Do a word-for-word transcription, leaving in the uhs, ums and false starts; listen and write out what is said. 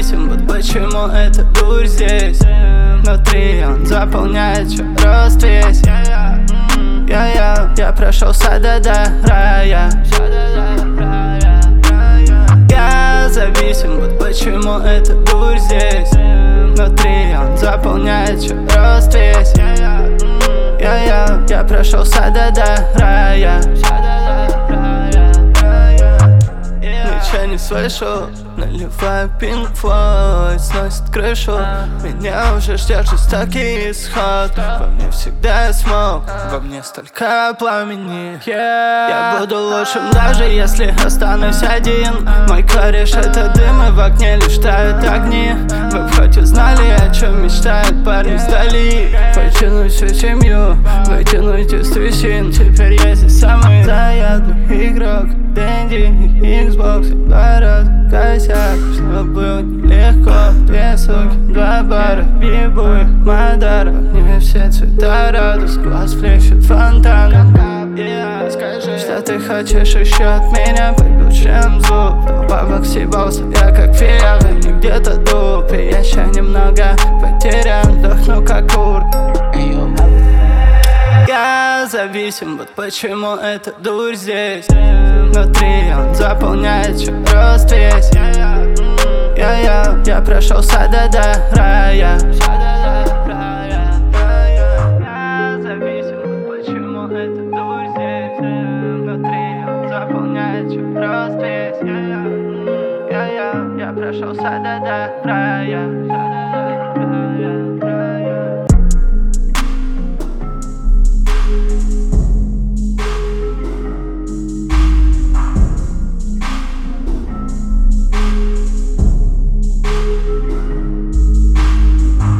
зависим, вот почему эта дурь здесь. Внутри он заполняет всё рост весь. Я-я, я прошелся до до рая. Я зависим, вот почему эта дурь здесь. Внутри он заполняет всё рост весь. Я-я, я прошелся до до рая. Ничего не слышу, наливаю Pink Floyd, сносит крышу. Меня уже ждет жестокий исход. Во мне всегда смог, во мне столько пламени. Я буду лучшим, даже если останусь один. Мой кореш — это дым, и в окне лишь тают огни. Вы б хоть узнали, о чем мечтают парни вдали. Потянуть всю семью, вытянуть из трясин. Теперь я здесь самый заядлый игрок. Дэнди и Xbox, два раза косяк, что было нелегко. Две суки, два бара, бибу и Мадара. Не все цвета радуг, глаз плещет фонтаном. Yeah, скажи, что ты хочешь еще от меня, побил чем зуб. Бабок съебался, я как фея, вы не где-то дуб. И я еще немного потерян, вдохну как курт. Я зависим, вот почему эта дурь здесь. Внутри он заполняет всё рост весь. Я-я, я прошелся до до рая. Я зависим, вот почему эта дурь здесь. Внутри он заполняет всё рост весь. Я-я, я прошелся до до рая.